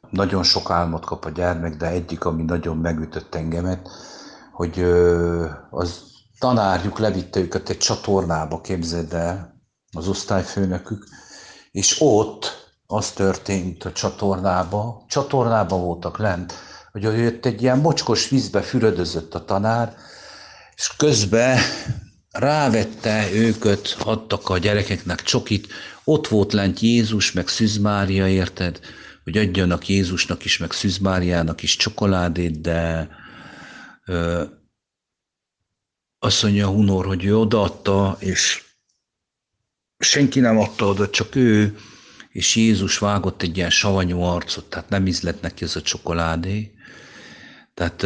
nagyon sok álmot kap a gyermek, de egyik, ami nagyon megütött engemet, hogy az tanárjuk levitte őket egy csatornába, képzeld el, az osztályfőnökük, és ott az történt a csatornába voltak lent, hogy ott egy ilyen mocskos vízbe fürödözött a tanár, és közben rávette őket, adtak a gyerekeknek csokit, ott volt lent Jézus, meg Szűz Mária, érted, hogy adjanak Jézusnak is, meg Szűz Máriának is csokoládét, de ö, azt mondja Hunor, hogy ő odaadta, és senki nem adta oda, csak ő, és Jézus vágott egy ilyen savanyú arcot, tehát nem ízlett neki ez a csokoládé. Tehát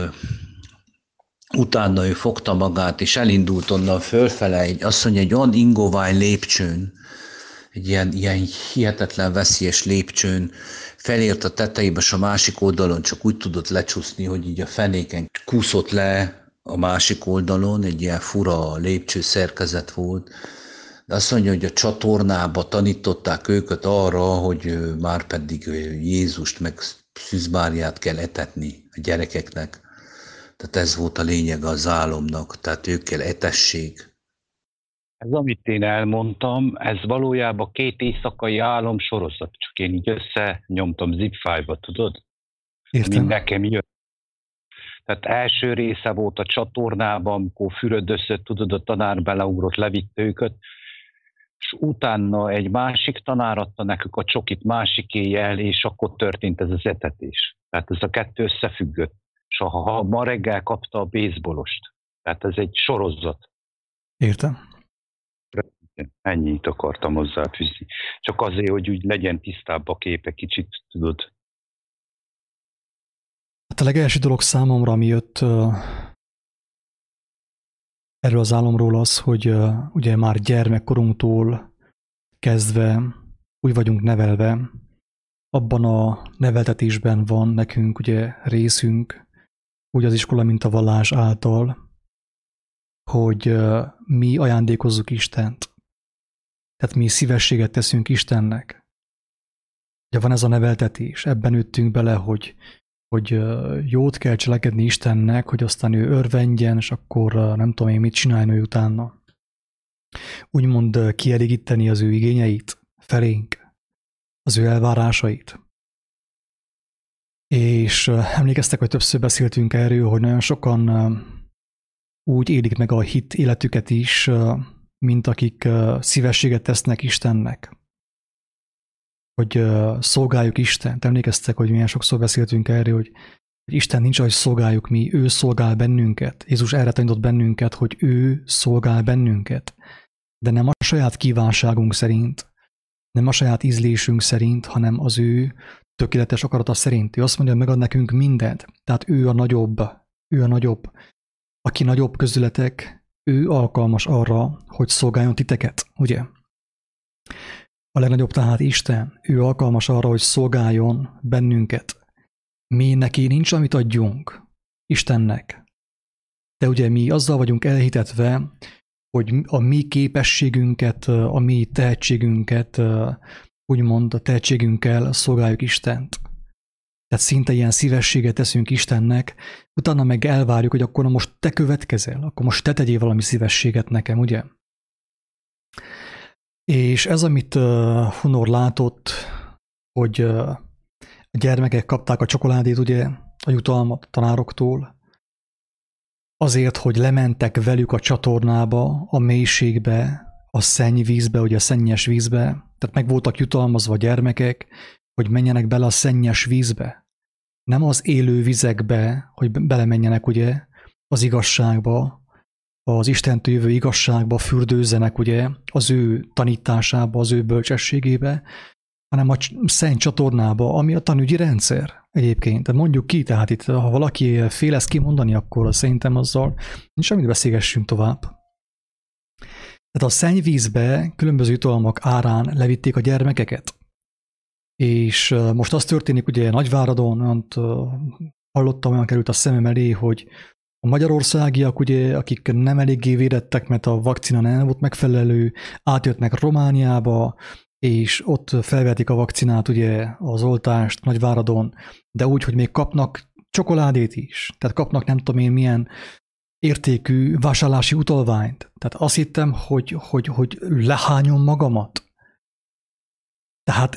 utána ő fogta magát, és elindult onnan fölfele, azt mondja, egy olyan ingovány lépcsőn, egy ilyen hihetetlen veszélyes lépcsőn, felért a tetejébe, és a másik oldalon csak úgy tudott lecsúszni, hogy így a fenéken kúszott le a másik oldalon, egy ilyen fura lépcső szerkezet volt. De azt mondja, hogy a csatornába tanították őket arra, hogy már pedig Jézust meg Szűz Máriát kell etetni a gyerekeknek. Tehát ez volt a lényeg az álomnak, tehát ők kell etessék. Ez, amit én elmondtam, ez valójában 2 éjszakai álom sorozat, csak én így összenyomtam zip-file-ba, tudod? Értem. Ami nekem jött. Tehát első része volt a csatornában, amikor fürödözött, tudod, a tanár beleugrott, levitte őket, és utána egy másik tanár adta nekük a csokit másik éjjel, és akkor történt ez az etetés. Tehát ez a 2 összefüggött. És ha ma reggel kapta a baseballost. Tehát ez egy sorozat. Értem. Ennyit akartam hozzáfűzni. Csak azért, hogy úgy legyen tisztább a képe kicsit, tudod. Hát a legelső dolog számomra, ami jött erről az álomról az, hogy ugye már gyermekkorunktól kezdve úgy vagyunk nevelve, abban a neveltetésben van nekünk ugye részünk, úgy az iskola, mint a vallás által, hogy mi ajándékozzuk Istent. Tehát mi szívességet teszünk Istennek. Ugye van ez a neveltetés, ebben nőttünk bele, hogy jót kell cselekedni Istennek, hogy aztán ő örvendjen, és akkor nem tudom én mit csinálni ő utána. Úgymond kielégíteni az ő igényeit felénk, az ő elvárásait. És emlékeztek, hogy többször beszéltünk erről, hogy nagyon sokan úgy élik meg a hit életüket is, mint akik szívességet tesznek Istennek. Hogy szolgáljuk Istent. Emlékeztek, hogy milyen sokszor beszéltünk erről, hogy Isten nincs, hogy szolgáljuk mi, ő szolgál bennünket. Jézus erre tanított bennünket, hogy ő szolgál bennünket. De nem a saját kívánságunk szerint, nem a saját ízlésünk szerint, hanem az ő tökéletes akarata szerint. Ő azt mondja, hogy megad nekünk mindent. Tehát ő a nagyobb. Aki nagyobb közületek, ő alkalmas arra, hogy szolgáljon titeket, ugye? A legnagyobb tehát Isten, ő alkalmas arra, hogy szolgáljon bennünket. Mi neki nincs, amit adjunk Istennek. De ugye mi azzal vagyunk elhitetve, hogy a mi képességünket, a mi tehetségünket, úgymond a tehetségünkkel szolgáljuk Istent. Tehát szinte ilyen szívességet teszünk Istennek, utána meg elvárjuk, hogy akkor most te következel, akkor most te tegyél valami szívességet nekem, ugye? És ez, amit Hunor látott, hogy a gyermekek kapták a csokoládét, ugye, a jutalmat a tanároktól, azért, hogy lementek velük a csatornába, a mélységbe, a szennyvízbe, ugye a szennyes vízbe, tehát meg voltak jutalmazva a gyermekek, hogy menjenek bele a szennyes vízbe. Nem az élő vizekbe, hogy belemenjenek ugye az igazságba, az Istentől jövő igazságba fürdőzzenek ugye az ő tanításába, az ő bölcsességébe, hanem a szenny csatornába, ami a tanügyi rendszer egyébként. Tehát mondjuk ki, tehát itt, ha valaki fél ezt kimondani, akkor szerintem azzal nincs, amit beszélgessünk tovább. Tehát a szennyvízbe különböző jutalmak árán levitték a gyermekeket. És most az történik, ugye Nagyváradon, hallottam, olyan került a szemem elé, hogy a magyarországiak, ugye, akik nem eléggé védettek, mert a vakcina nem volt megfelelő, átjöttnek Romániába, és ott felvetik a vakcinát, ugye az oltást Nagyváradon, de úgy, hogy még kapnak csokoládét is, tehát kapnak nem tudom én milyen értékű vásárlási utalványt. Tehát azt hittem, hogy lehányom magamat. Tehát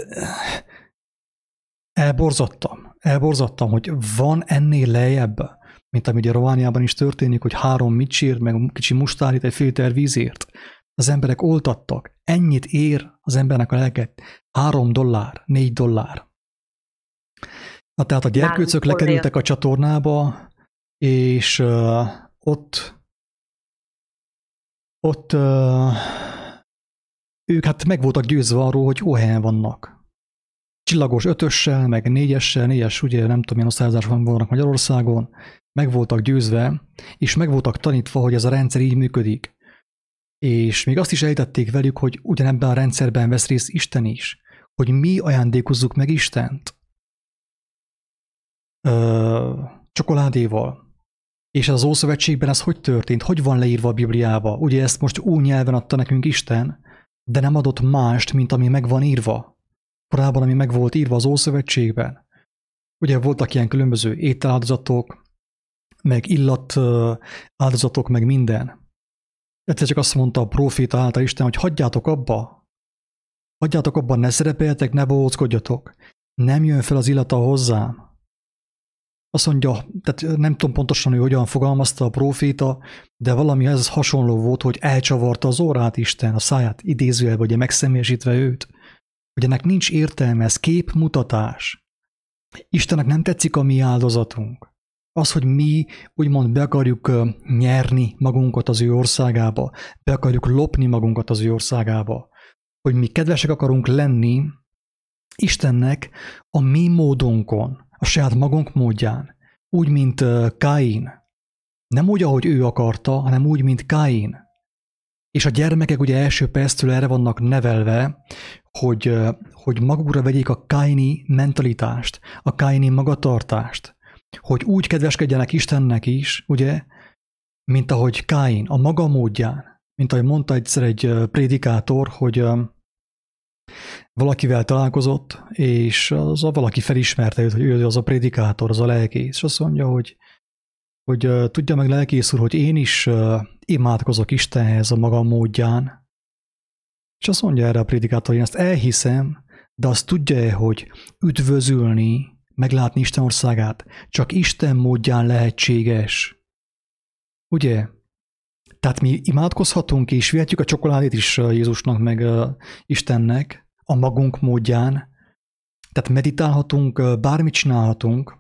elborzadtam, hogy van ennél lejjebb, mint ami ugye Romániában is történik, hogy 3 micsért, meg kicsi mustárit egy filter vízért. Az emberek oltattak. Ennyit ér az embernek a lelket. $3, $4. Na tehát a gyerkőcök lekerültek a csatornába, és ott ők hát meg voltak győzve arról, hogy jó helyen vannak. Csillagos 5-össel, meg 4-essel, 4-es ugye nem tudom milyen osztályozásban vannak Magyarországon, meg voltak győzve, és meg voltak tanítva, hogy ez a rendszer így működik. És még azt is elítették velük, hogy ugyanebben a rendszerben vesz részt Isten is, hogy mi ajándékozzuk meg Istent csokoládéval. És az Ószövetségben ez hogy történt? Hogy van leírva a Bibliába? Ugye ezt most új nyelven adta nekünk Isten, de nem adott mást, mint ami meg van írva. Korábban, ami meg volt írva az Ószövetségben. Ugye voltak ilyen különböző ételáldozatok, meg illat áldozatok, meg minden. Egyszer csak azt mondta a próféta által Isten, hogy hagyjátok abba, ne szerepeljetek, ne bohóckodjatok. Nem jön fel az illata hozzám. Azt mondja, tehát nem tudom pontosan, hogy hogyan fogalmazta a próféta, de valami ez hasonló volt, hogy elcsavarta az órát Isten, a száját idézőjelbe, ugye megszemélyesítve őt. Hogy ennek nincs értelme, ez képmutatás. Istennek nem tetszik a mi áldozatunk. Az, hogy mi úgymond be akarjuk nyerni magunkat az ő országába, be akarjuk lopni magunkat az ő országába, hogy mi kedvesek akarunk lenni Istennek a mi módunkon, a saját magunk módján, úgy, mint Káin. Nem úgy, ahogy ő akarta, hanem úgy, mint Káin. És a gyermekek ugye első perctől erre vannak nevelve, hogy magukra vegyék a káini mentalitást, a káini magatartást, hogy úgy kedveskedjenek Istennek is, ugye, mint ahogy Káin, a maga módján. Mint ahogy mondta egyszer egy prédikátor, hogy valakivel találkozott, és az a valaki felismerte őt, hogy ő az a prédikátor, az a lelkész, és azt mondja, hogy tudja meg lelkész úr, hogy én is imádkozok Istenhez a maga módján. És azt mondja erre a prédikátor, én ezt elhiszem, de azt tudja-e, hogy üdvözülni, meglátni Isten országát csak Isten módján lehetséges. Ugye? Tehát mi imádkozhatunk és vihetjük a csokoládét is Jézusnak, meg Istennek a magunk módján. Tehát meditálhatunk, bármit csinálhatunk,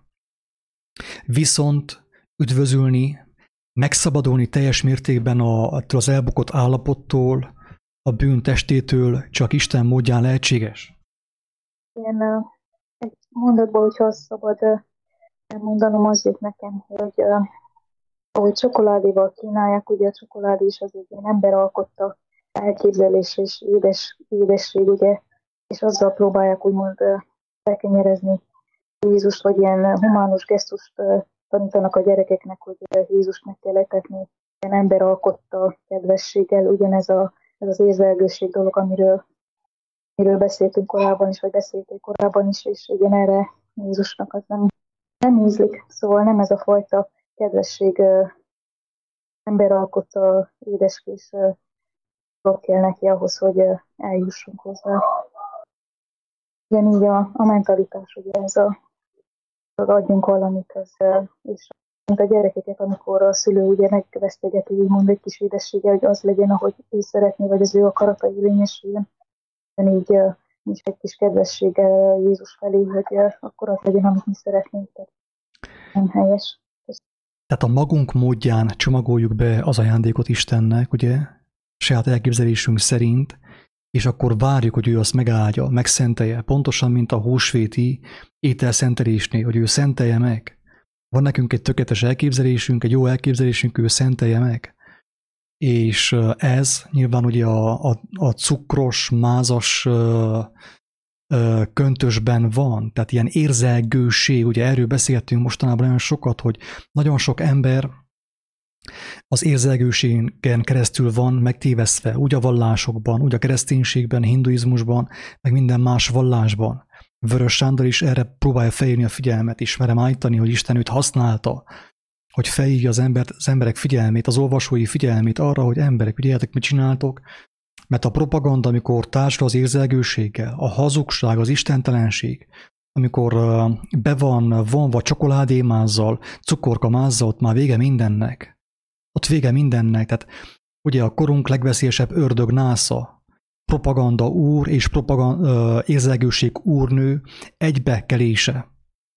viszont üdvözülni, megszabadulni teljes mértékben az elbukott állapottól, a bűn testétől csak Isten módján lehetséges. Én egy mondatból, hogyha azt szabad elmondanom, az jött nekem, hogy ahogy csokoládéval kínálják, ugye a csokoládé is az egy ilyen ember alkotta elképzelés és édesség, ugye, és azzal próbálják úgymond elkenyerezni Jézust, vagy ilyen humánus gesztust tanítanak a gyerekeknek, hogy Jézust meg kell etetni, ilyen ember alkotta kedvességgel, ugyanez az érzelgőség dolog, amiről beszéltünk korábban is, vagy beszélték korábban is, és igen, erre Jézusnak az nem ízlik. Szóval nem ez a fajta kedvesség, ember alkotta édeskés dolog kell neki ahhoz, hogy eljussunk hozzá. Ugyanígy a mentalitás, ugye ez az adjunk valamit, és mint a gyerekeket, amikor a szülő ugye megvesztegeti, úgymond egy kis édességgel, hogy az legyen, ahogy ő szeretné, vagy az ő akarata érvényesüljön. Így nincs egy kis kedvessége Jézus felé, hogy akkor az legyen, amit mi szeretnénk. Nem helyes. Tehát a magunk módján csomagoljuk be az ajándékot Istennek, ugye, saját elképzelésünk szerint, és akkor várjuk, hogy ő azt megáldja, megszentelje, pontosan, mint a húsvéti ételszentelésnél, hogy ő szentelje meg. Van nekünk egy tökéletes elképzelésünk, egy jó elképzelésünk, ő szentelje meg. És ez nyilván ugye a cukros, mázas köntösben van, tehát ilyen érzelgőség, ugye erről beszéltünk mostanában nagyon sokat, hogy nagyon sok ember az érzelgőségen keresztül van megtévesztve, úgy a vallásokban, úgy a kereszténységben, hinduizmusban, meg minden más vallásban. Vörös Sándor is erre próbálja felhívni a figyelmet, és merem állítani, hogy Isten őt használta, hogy felhívja az emberek figyelmét, az olvasói figyelmét arra, hogy emberek, figyeljetek, mit csináltok, mert a propaganda, amikor társul az érzelgőséggel, a hazugság, az istentelenség, amikor be van vonva csokoládémázzal, cukorkamázzal, ott már vége mindennek. Ott vége mindennek, tehát ugye a korunk legveszélyesebb ördög násza, propaganda úr és érzelgőség úrnő egybekelése.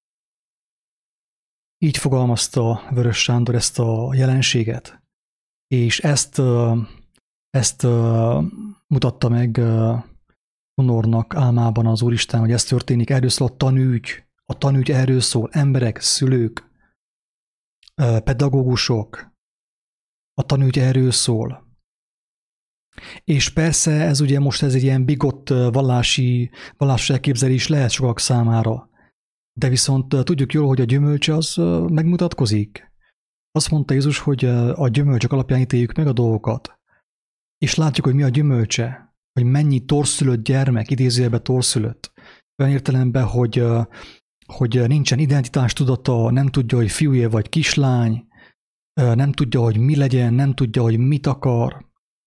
Így fogalmazta Vörös Sándor ezt a jelenséget, és ezt mutatta meg Honornak álmában az Úristen, hogy ez történik. Erről szól a tanügy. A tanügy erről szól. Emberek, szülők, pedagógusok. A tanügy erről szól. És persze ez ugye most ez egy ilyen bigott vallási elképzelés lehet sokak számára. De viszont tudjuk jól, hogy a gyümölcse az megmutatkozik. Azt mondta Jézus, hogy a gyümölcsök alapján ítéljük meg a dolgokat. És látjuk, hogy mi a gyümölcse, hogy mennyi torszülött gyermek, idézőjelben torszülött. Olyan értelemben, hogy nincsen identitástudata, nem tudja, hogy fiúje vagy kislány, nem tudja, hogy mi legyen, nem tudja, hogy mit akar.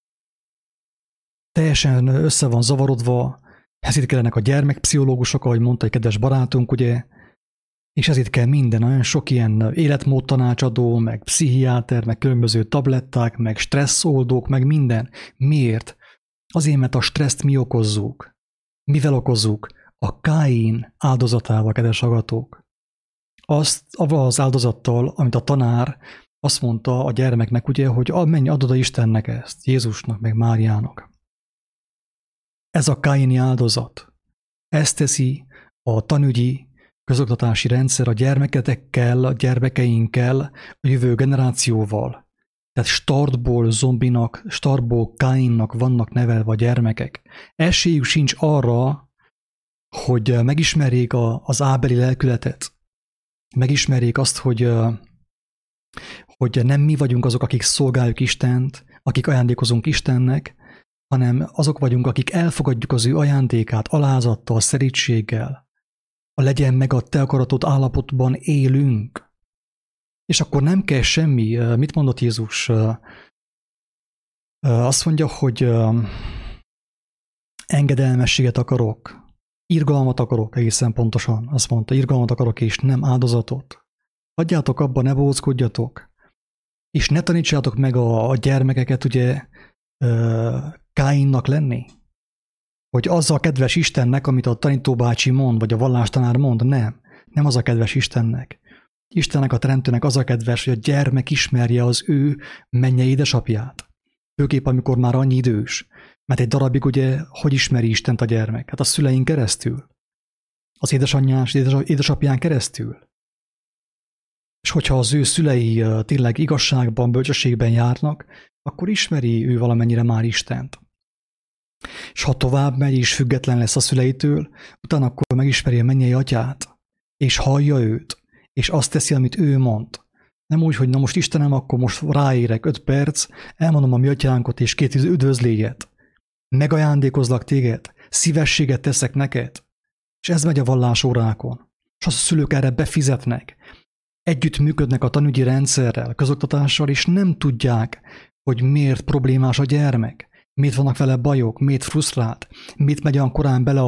Teljesen össze van zavarodva, ezért kellenek a gyermekpszichológusok, ahogy mondta egy kedves barátunk, ugye, és ezért kell minden, olyan sok ilyen életmódtanácsadó, meg pszichiáter, meg különböző tabletták, meg stresszoldók, meg minden. Miért? Azért, mert a stresszt mi okozzuk. Mivel okozzuk? A Káin áldozatával, kedves hallgatók. Avval az áldozattal, amit a tanár azt mondta a gyermeknek, ugye, hogy menj, add oda Istennek ezt, Jézusnak, meg Máriának. Ez a káini áldozat. Ezt teszi a tanügyi közoktatási rendszer a gyermeketekkel, a gyermekeinkkel, a jövő generációval. Tehát startból zombinak, startból Káinnak vannak nevelve a gyermekek. Esélyük sincs arra, hogy megismerjék az ábeli lelkületet. Megismerjék azt, hogy nem mi vagyunk azok, akik szolgáljuk Istent, akik ajándékozunk Istennek, hanem azok vagyunk, akik elfogadjuk az ő ajándékát alázattal, szerítséggel. A legyen meg a te akaratod állapotban élünk. És akkor nem kell semmi. Mit mondott Jézus? Azt mondja, hogy engedelmességet akarok, irgalmat akarok, egészen pontosan. Azt mondta, irgalmat akarok, és nem áldozatot. Hagyjátok abba, ne bóckodjatok. És ne tanítsátok meg a gyermekeket, ugye, Káinnak lenni. Hogy az a kedves Istennek, amit a tanítóbácsi mond, vagy a vallástanár mond, nem az a kedves Istennek. Istennek, a teremtőnek az a kedves, hogy a gyermek ismerje az ő mennyei édesapját. Főképp, amikor már annyi idős. Mert egy darabig ugye, hogy ismeri Istent a gyermek? Hát a szülein keresztül. Az édesanyján és édesapján keresztül. És hogyha az ő szülei tényleg igazságban, bölcsességben járnak, akkor ismeri ő valamennyire már Istent. És ha tovább megy és független lesz a szüleitől, utána akkor megismeri a mennyei atyát, és hallja őt, és azt teszi, amit ő mond. Nem úgy, hogy na most Istenem, akkor most ráérek 5 perc, elmondom a mi atyánkot, és 2 üdvözléget. Megajándékozlak téged, szívességet teszek neked. És ez megy a vallásórákon. És azt a szülők erre befizetnek. Együtt működnek a tanügyi rendszerrel, a közoktatással, és nem tudják, hogy miért problémás a gyermek, miért vannak vele bajok, miért frusztrált, miért megy olyan korán bele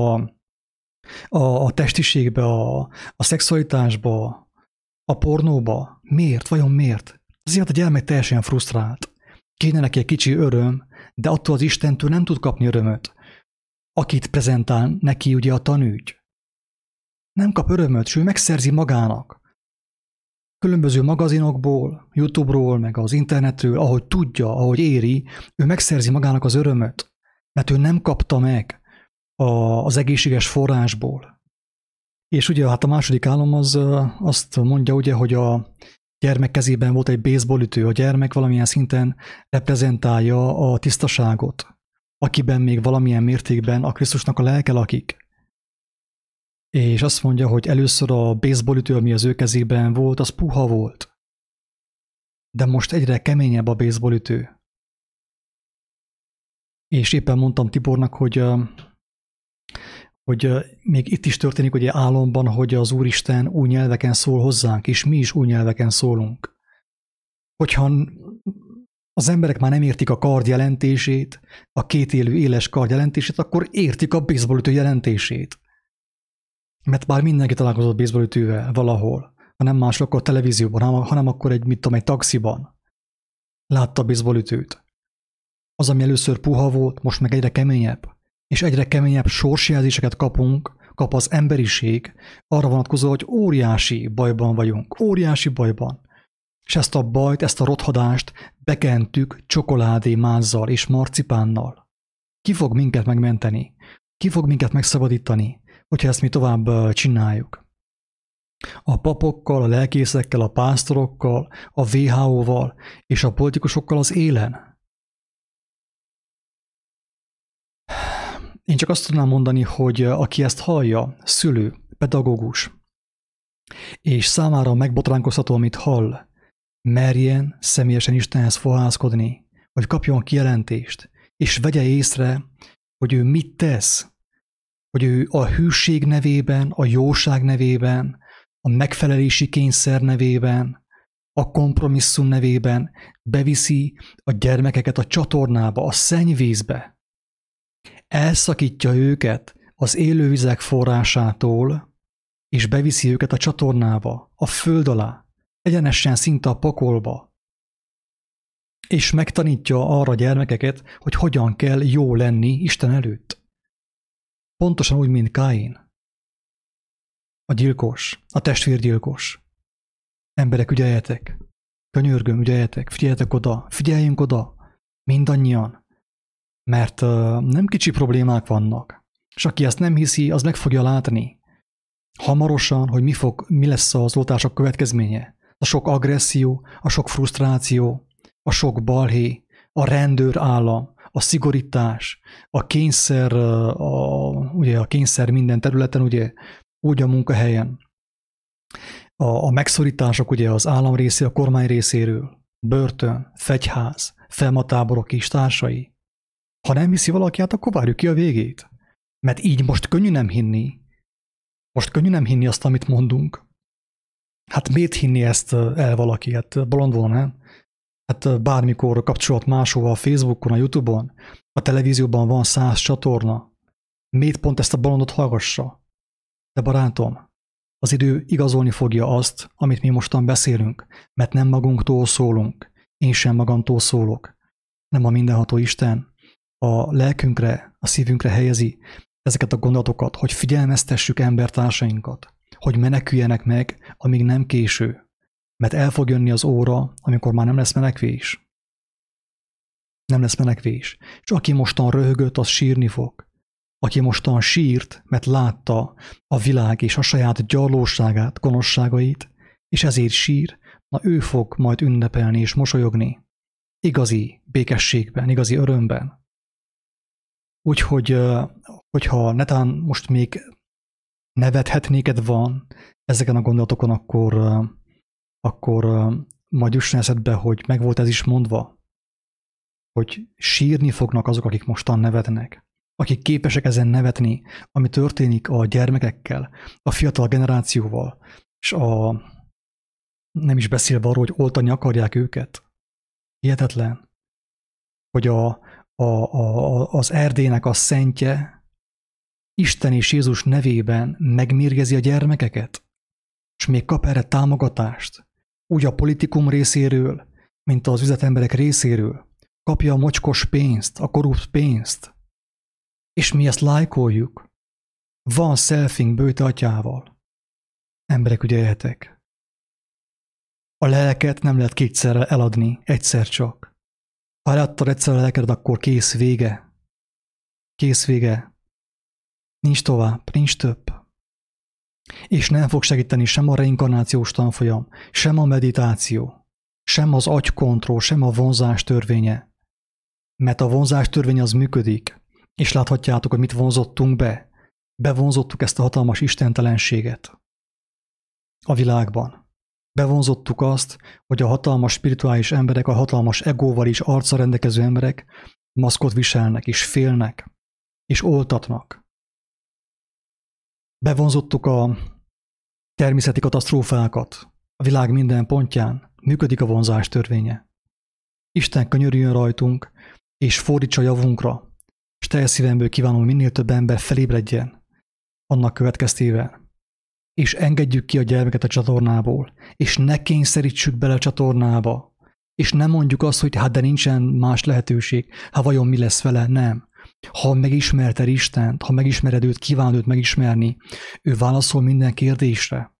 a testiségbe, a szexualitásba, a pornóba. Miért? Vajon miért? Azért a gyermek teljesen frusztrált. Kéne neki egy kicsi öröm, de attól az Istentől nem tud kapni örömöt. Akit prezentál neki ugye a tanügy. Nem kap örömöt, és ő megszerzi magának. Különböző magazinokból, YouTube-ról, meg az internetről, ahogy tudja, ahogy éri, ő megszerzi magának az örömöt, mert ő nem kapta meg az egészséges forrásból. És ugye hát a második álom az azt mondja, ugye, hogy a gyermek kezében volt egy baseballütő, a gyermek valamilyen szinten reprezentálja a tisztaságot, akiben még valamilyen mértékben a Krisztusnak a lelke lakik. És azt mondja, hogy először a baseballütő, ami az ő kezében volt, az puha volt. de most egyre keményebb a baseballütő. És éppen mondtam Tibornak, hogy még itt is történik ugye álomban, hogy az Úristen új nyelveken szól hozzánk, és mi is új nyelveken szólunk. Hogyha az emberek már nem értik a kard jelentését, a kétélű éles kard jelentését, akkor értik a baseballütő jelentését. Mert már mindenki találkozott baseballütővel valahol, ha nem máshol, akkor a televízióban, hanem akkor egy taxiban látta a baseballütőt. Az, ami először puha volt, most meg egyre keményebb, és egyre keményebb sorsjelzéseket kap az emberiség arra vonatkozó, hogy óriási bajban vagyunk, óriási bajban. És ezt a bajt, ezt a rothadást bekentük csokoládé mázzal és marcipánnal. Ki fog minket megmenteni? Ki fog minket megszabadítani, hogyha ezt mi tovább csináljuk? A papokkal, a lelkészekkel, a pásztorokkal, a WHO-val és a politikusokkal az élen? Én csak azt tudnám mondani, hogy aki ezt hallja, szülő, pedagógus, és számára megbotránkoztató, amit hall, merjen személyesen Istenhez fohászkodni, hogy kapjon kijelentést, és vegye észre, hogy ő mit tesz, hogy ő a hűség nevében, a jóság nevében, a megfelelési kényszer nevében, a kompromisszum nevében beviszi a gyermekeket a csatornába, a szennyvízbe. Elszakítja őket az élővizek forrásától, és beviszi őket a csatornába, a föld alá, egyenesen szinte a pokolba. És megtanítja arra a gyermekeket, hogy hogyan kell jó lenni Isten előtt. Pontosan úgy, mint Káin. A gyilkos, a testvérgyilkos. Emberek, ügyeljetek! Könyörgöm, ügyeljetek! Figyeljetek oda! Figyeljünk oda! Mindannyian! Mert nem kicsi problémák vannak. És aki ezt nem hiszi, az meg fogja látni. Hamarosan, hogy mi lesz az oltások következménye. A sok agresszió, a sok frusztráció, a sok balhé, a rendőrállam, a szigorítás, a kényszer, ugye a kényszer minden területen, ugye úgy a munkahelyen, a megszorítások ugye az állam részéről, a kormány részéről, börtön, fegyház, felmatáborok és társai. Ha nem hiszi valaki, hát akkor várjuk ki a végét. Mert így most könnyű nem hinni. Most könnyű nem hinni azt, amit mondunk. Hát miért hinni ezt el valaki? Hát bolond volna, nem? Hát bármikor kapcsolat máshova a Facebookon, a YouTube-on, a televízióban van 100 csatorna. Miért pont ezt a bolondot hallgassa? De barátom, az idő igazolni fogja azt, amit mi mostan beszélünk, mert nem magunktól szólunk, én sem magamtól szólok, nem a mindenható Isten a lelkünkre, a szívünkre helyezi ezeket a gondolatokat, hogy figyelmeztessük embertársainkat, hogy meneküljenek meg, amíg nem késő, mert el fog jönni az óra, amikor már nem lesz menekvés. Nem lesz menekvés. És aki mostan röhögött, az sírni fog. Aki mostan sírt, mert látta a világ és a saját gyarlóságát, gonoszságait, és ezért sír, na ő fog majd ünnepelni és mosolyogni. Igazi békességben, igazi örömben. Úgyhogy, hogyha netán most még nevethetnéked van ezeken a gondolatokon, akkor majd jusson eszedbe, hogy meg volt ez is mondva, hogy sírni fognak azok, akik mostan nevetnek. Akik képesek ezen nevetni, ami történik a gyermekekkel, a fiatal generációval, és nem is beszélve arról, hogy oltani akarják őket. Hihetetlen, hogy az Erdélynek a szentje Isten és Jézus nevében megmérgezi a gyermekeket, és még kap erre támogatást, úgy a politikum részéről, mint az üzletemberek részéről, kapja a mocskos pénzt, a korrupt pénzt, és mi ezt lájkoljuk. Van selfing bőte atyával. Emberek, ügyeljetek. A lelket nem lehet kétszer eladni, egyszer csak. Ha eladtad egyszer a lelkedet, akkor kész, vége. Kész, vége. Nincs tovább, nincs több. És nem fog segíteni sem a reinkarnációs tanfolyam, sem a meditáció, sem az agykontroll, sem a vonzás törvénye. Mert a vonzás törvénye az működik, és láthatjátok, hogy mit vonzottunk be. Bevonzottuk ezt a hatalmas istentelenséget a világban. Bevonzottuk azt, hogy a hatalmas spirituális emberek, a hatalmas egóval is arccal rendelkező emberek maszkot viselnek, és félnek, és oltatnak. Bevonzottuk a természeti katasztrófákat a világ minden pontján. Működik a vonzás törvénye. Isten könyörüljön rajtunk, és fordítsa javunkra, és teljes szívemből kívánom, hogy minél több ember felébredjen annak következtében. És engedjük ki a gyermeket a csatornából, és ne kényszerítsük bele a csatornába, és nem mondjuk azt, hogy hát de nincsen más lehetőség, hát vajon mi lesz vele, nem. Ha megismerted Istent, ha megismered őt, kívánod őt megismerni, ő válaszol minden kérdésre.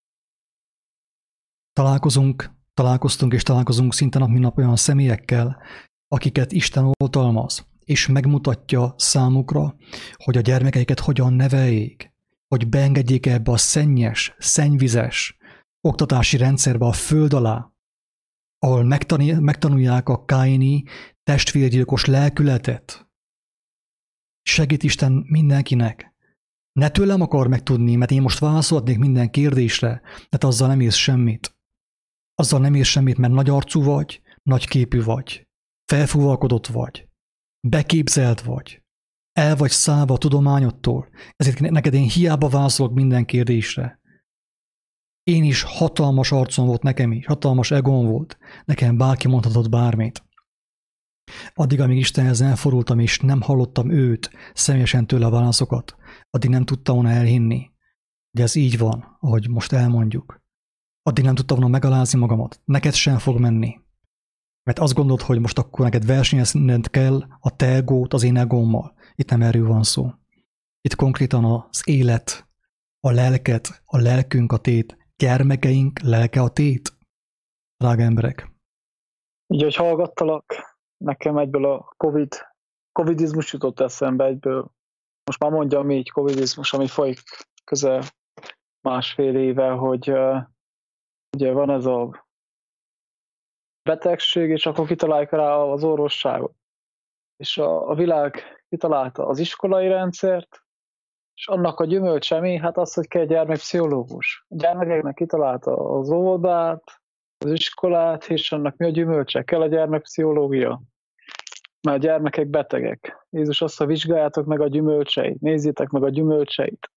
Találkoztunk és találkozunk szinte nap mint nap olyan személyekkel, akiket Isten oltalmaz, és megmutatja számukra, hogy a gyermekeiket hogyan neveljék, hogy beengedjék ebbe a szennyes, szennyvizes oktatási rendszerbe a föld alá, ahol megtanulják a káini testvérgyilkos lelkületet. Segít Isten mindenkinek. Ne tőlem akar megtudni, mert én most válaszolhatnék minden kérdésre, de te azzal nem érsz semmit. Azzal nem érsz semmit, mert nagy arcú vagy, nagy képű vagy, felfúvalkodott vagy, beképzelt vagy, el vagy szállva a tudományodtól, ezért neked én hiába válaszolok minden kérdésre. Én is hatalmas arcom volt nekem is, hatalmas egóm volt, nekem bárki mondhatott bármit. Addig, amíg Istenhez elfordultam, és nem hallottam őt, személyesen tőle a válaszokat, addig nem tudtam volna elhinni, hogy ez így van, ahogy most elmondjuk. Addig nem tudtam volna megalázni magamat. Neked sem fog menni. Mert azt gondolod, hogy most akkor neked versenyezned kell a te egót az én egómmal. Itt nem erről van szó. Itt konkrétan az élet, a lelket, a lelkünk a tét, gyermekeink lelke a tét. Drága emberek. Így, hogy hallgattalak, nekem egyből a covidizmus jutott eszembe egyből. Most már mondjam így, covidizmus, ami folyik közel 1,5 éve, hogy ugye van ez a betegség, és akkor kitalálják rá az orvosságot. És a világ kitalálta az iskolai rendszert, és annak a gyümölcse mi? Hát az, hogy kell gyermekpszichológus. A gyermekeknek kitalálta az óvodát, az iskolát, és annak mi a gyümölcse? Kell a gyermekpszichológia. Mert a gyermekek betegek. Jézus azt, hogy vizsgáljátok meg a gyümölcseit, nézzétek meg a gyümölcseit.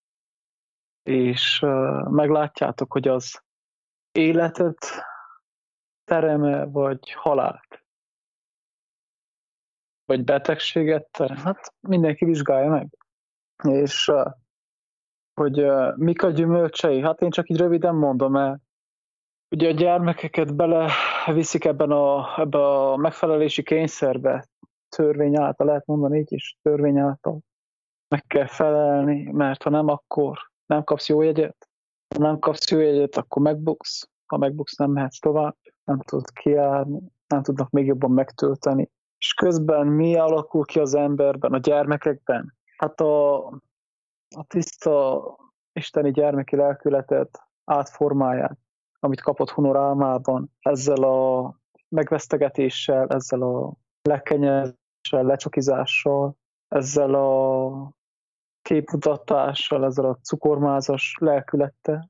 És meglátjátok, hogy az életet terem-e, vagy halált. Vagy betegséget terem. Hát mindenki vizsgálja meg. És hogy mik a gyümölcsei? Hát én csak így röviden mondom el. Ugye a gyermekeket beleviszik ebbe a megfelelési kényszerbe. Törvény által, lehet mondani így is, törvény által. Meg kell felelni, mert ha nem, akkor nem kapsz jó jegyet. Ha nem kapsz jó jegyet, akkor megbuksz. Ha megbuksz, nem mehetsz tovább. Nem tudod kijárni, nem tudnak még jobban megtölteni. És közben mi alakul ki az emberben, a gyermekekben? Hát a tiszta isteni gyermeki lelkületet átformálják, amit kapott Hunor álmában, ezzel a megvesztegetéssel, ezzel a lekenyezéssel, lecsokizással, ezzel a képmutatással, ezzel a cukormázas lelkülettel.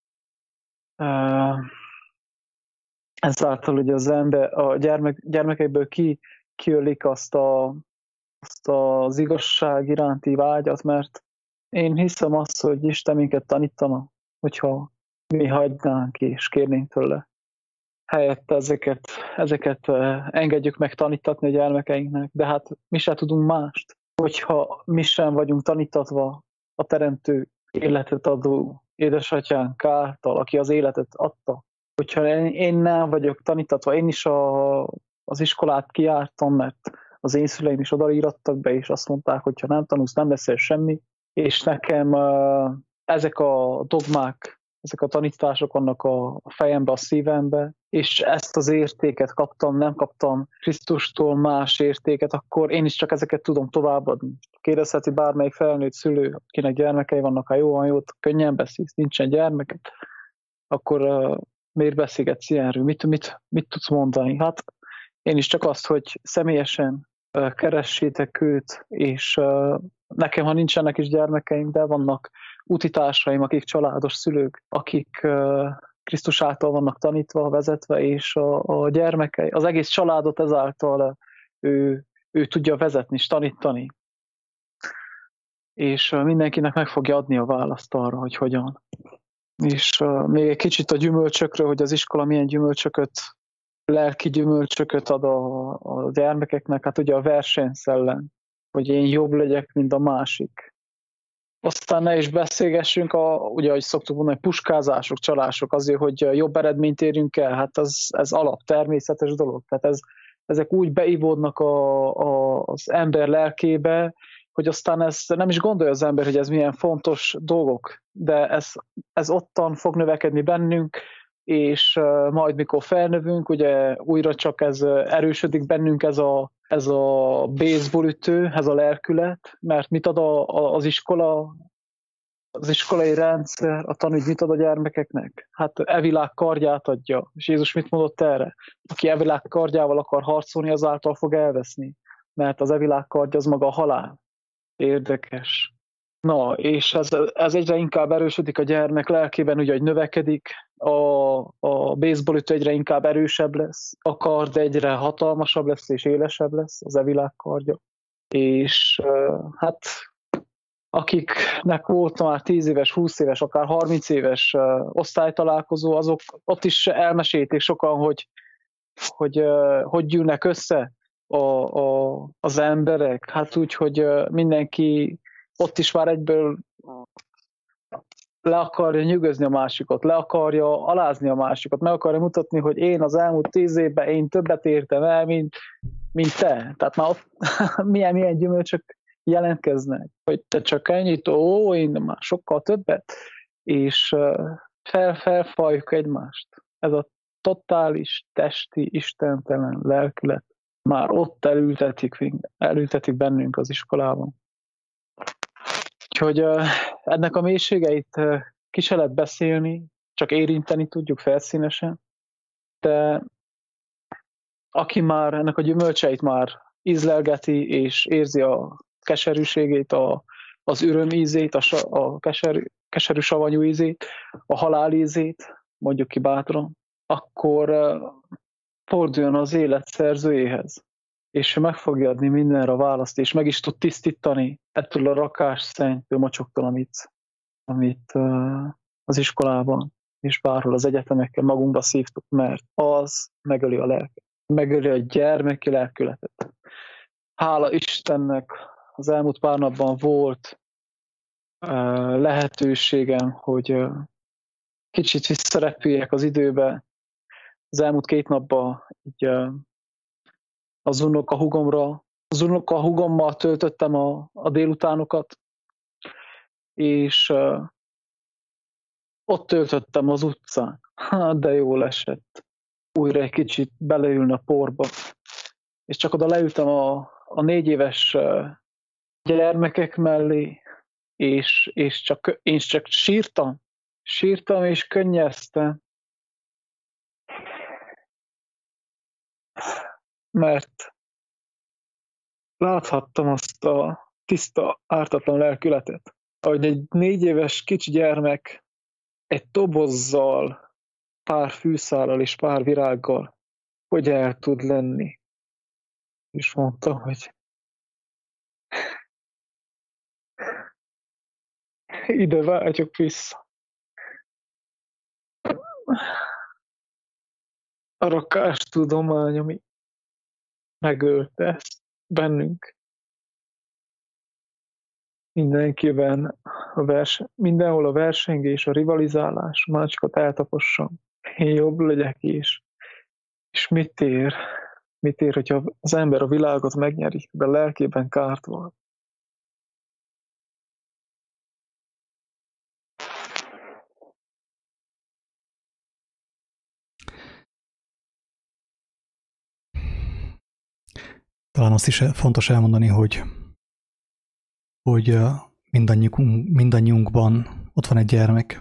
Ezáltal ugye az ember, a gyermekekből kiölik azt az igazság iránti vágyat, mert én hiszem azt, hogy Isten minket tanítana, hogyha mi hagynánk és kérnénk tőle. Helyette ezeket engedjük meg tanítatni a gyermekeinknek, de hát mi sem tudunk mást, hogyha mi sem vagyunk tanítatva a teremtő életet adó édesatyánk által, aki az életet adta. Hogyha én nem vagyok tanítatva, én is az iskolát kijártam, mert az én szüleim is odaírattak be, és azt mondták, hogy ha nem tanulsz, nem leszel semmi, és nekem ezek a dogmák, ezek a tanítások vannak a fejembe, a szívembe, és ezt az értéket kaptam, nem kaptam Krisztustól más értéket, akkor én is csak ezeket tudom továbbadni. Kérdezheti bármelyik felnőtt szülő, akinek gyermekei vannak, ha jó van, jót, könnyen beszélsz, nincsen gyermeket, akkor miért beszélgetsz ilyenről? Mit tudsz mondani? Hát én is csak azt, hogy személyesen keressétek őt, és nekem, ha nincsenek is gyermekeim, de vannak útitársaim, akik családos szülők, akik Krisztus által vannak tanítva, vezetve, és a gyermekei, az egész családot ezáltal ő tudja vezetni és tanítani. És mindenkinek meg fogja adni a választ arra, hogy hogyan. És még egy kicsit a gyümölcsökről, hogy az iskola milyen gyümölcsököt, lelki gyümölcsököt ad a gyermekeknek, hát ugye a versenyszellem, hogy én jobb legyek, mint a másik. Aztán ne is beszélgessünk, ugye, ahogy szoktuk mondani, puskázások, csalások azért, hogy jobb eredményt érjünk el, hát ez alaptermészetes dolog. Tehát ezek úgy beivódnak az ember lelkébe, hogy aztán ezt nem is gondolja az ember, hogy ez milyen fontos dolgok, de ez ottan fog növekedni bennünk, és majd mikor felnövünk, ugye újra csak ez erősödik bennünk ez a baseballütő, ez a lelkület, mert mit ad az iskola, az iskolai rendszer, a tanügy mit ad a gyermekeknek? Hát világ kardját adja. És Jézus mit mondott erre? Aki világ kardjával akar harcolni, azáltal fog elveszni, mert az világ kardja az maga a halál. Érdekes. Na, és ez egyre inkább erősödik a gyermek lelkében, ugye, hogy növekedik, a baseballütő egyre inkább erősebb lesz, a kard egyre hatalmasabb lesz és élesebb lesz, az világ kardja. És hát akiknek volt már 10 éves, 20 éves, akár 30 éves osztálytalálkozó, azok ott is elmesélték sokan, hogy gyűlnek össze az emberek. Hát úgy, hogy mindenki ott is már egyből le akarja nyűgözni a másikat, le akarja alázni a másikat, meg akarja mutatni, hogy én az elmúlt 10 évben én többet értem el, mint te. Tehát már ott milyen gyümölcsök jelentkeznek, hogy te csak ennyit, én már sokkal többet, és felfaljuk egymást. Ez a totális, testi, istentelen lelkület már ott elültetik bennünk az iskolában. Úgyhogy ennek a mélységeit ki se lehet beszélni, csak érinteni tudjuk felszínesen, de aki már ennek a gyümölcseit már ízlelgeti és érzi a keserűségét, az öröm ízét, a keserű savanyú ízét, a halál ízét, mondjuk ki bátran, akkor forduljon az élet szerzőjéhez, és meg fogja adni mindenre a választ, és meg is tud tisztítani ettől a rakás szennyből, mocsoktól, amit az iskolában és bárhol az egyetemekkel magunkba szívtuk, mert az megöli a lelket, megöli a gyermeki lelkületet. Hála Istennek az elmúlt pár napban volt lehetőségem, hogy kicsit visszarepüljek az időbe. Az elmúlt 2 napban így az unokahúgommal töltöttem a délutánokat, és ott töltöttem az utcán. De jól esett újra egy kicsit beleülni a porba. És csak oda leültem a 4 éves gyermekek mellé, és én csak sírtam és könnyeztem. Mert láthattam azt a tiszta, ártatlan lelkületet, ahogy egy 4 éves kicsi gyermek egy dobozzal, pár fűszállal és pár virággal, hogy el tud lenni. És mondtam, hogy ide vágyok vissza. A rakás tudomány, ami megölte ezt bennünk. Mindenkiben mindenhol a versengés, a rivalizálás, másikat eltapossam. Én jobb legyek is. És mit ér? Mit ér, hogyha az ember a világot megnyeri, de a lelkében kárt van? Talán azt is fontos elmondani, hogy mindannyiunkban ott van egy gyermek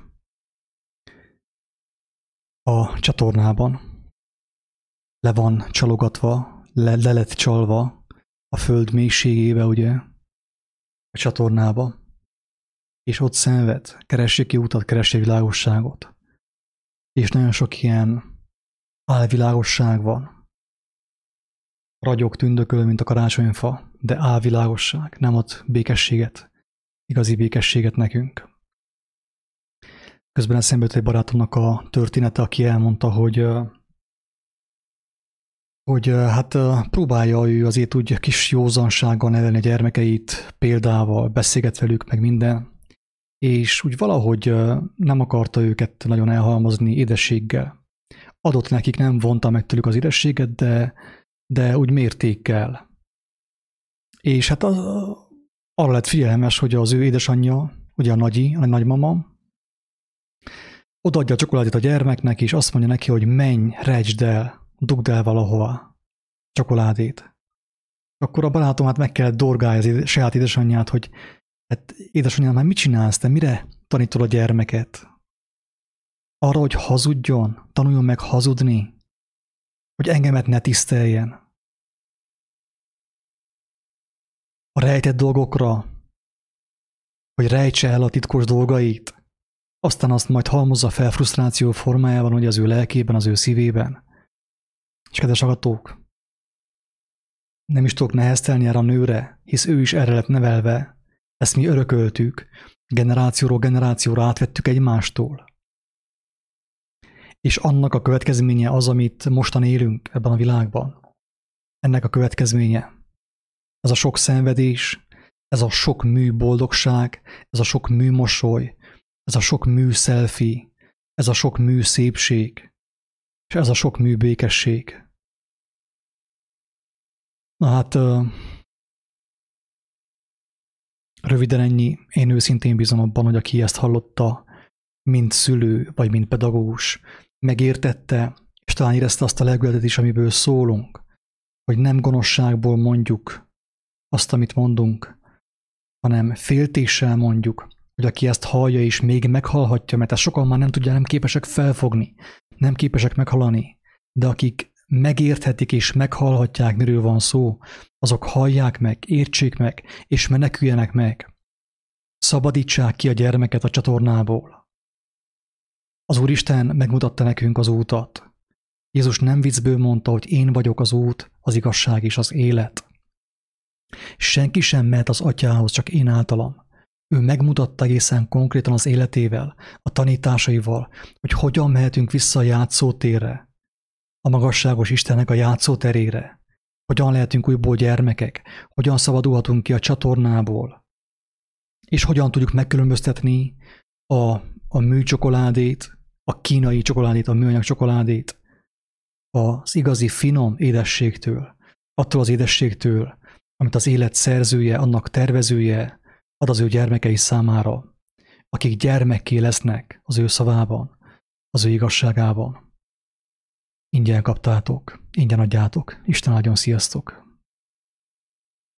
a csatornában. Le van csalogatva, le lett csalva a föld mélységébe, ugye, a csatornába, és ott szenved, keresi ki utat, keresi világosságot. és nagyon sok ilyen álvilágosság van. Ragyog, tündököl, mint a karácsonyfa, de álvilágosság, nem ad békességet, igazi békességet nekünk. Közben eszembe jött egy barátomnak a története, aki elmondta, hogy hát próbálja ő azért úgy kis józansággal nevelni a gyermekeit, példával, beszélget velük, meg minden, és úgy valahogy nem akarta őket nagyon elhalmozni édességgel. Adott nekik, nem vonta meg tőlük az édességet, de úgy mértékkel. És hát arra lett figyelmes, hogy az ő édesanyja, ugye a nagymama, odaadja a csokoládét a gyermeknek, és azt mondja neki, hogy menj, rejtsd el, dugd el valahova csokoládét. Akkor a barátom hát meg kellett dorgálni az saját édesanyját, hogy hát édesanyjám, már mit csinálsz, te mire tanítod a gyermeket? Arra, hogy hazudjon, tanuljon meg hazudni, hogy engemet ne tiszteljen. A rejtett dolgokra, hogy rejtse el a titkos dolgait, aztán azt majd halmozza fel frusztráció formájában, hogy az ő lelkében, az ő szívében. És kedves hallgatók, nem is tudok neheztelni erre a nőre, hisz ő is erre lett nevelve, ezt mi örököltük, generációról generációra átvettük egymástól. És annak a következménye az, amit mostan élünk ebben a világban. Ennek a következménye. Ez a sok szenvedés, ez a sok mű boldogság, ez a sok mű mosoly, ez a sok mű selfie, ez a sok mű szépség, és ez a sok mű békesség. Na hát, röviden ennyi. Én őszintén bízom abban, hogy aki ezt hallotta, mint szülő, vagy mint pedagógus, megértette, és talán érezte azt a lelkületet is, amiből szólunk, hogy nem gonoszságból mondjuk azt, amit mondunk, hanem féltéssel mondjuk, hogy aki ezt hallja és még meghallhatja, mert ezt sokan már nem tudja, nem képesek felfogni, nem képesek meghallani, de akik megérthetik és meghallhatják, miről van szó, azok hallják meg, értsék meg, és meneküljenek meg. Szabadítsák ki a gyermeket a csatornából. Az Úristen megmutatta nekünk az útat. Jézus nem viccből mondta, hogy én vagyok az út, az igazság és az élet. Senki sem mehet az Atyához, csak én általam. Ő megmutatta egészen konkrétan az életével, a tanításaival, hogy hogyan mehetünk vissza a játszótérre, a magasságos Istennek a játszóterére, hogyan lehetünk újból gyermekek, hogyan szabadulhatunk ki a csatornából, és hogyan tudjuk megkülönböztetni a műcsokoládét, a kínai csokoládét, a műanyag csokoládét, az igazi finom édességtől, attól az édességtől, amit az élet szerzője, annak tervezője ad az ő gyermekei számára, akik gyermekké lesznek az ő szavában, az ő igazságában. Ingyen kaptátok, ingyen adjátok. Isten áldjon, sziasztok!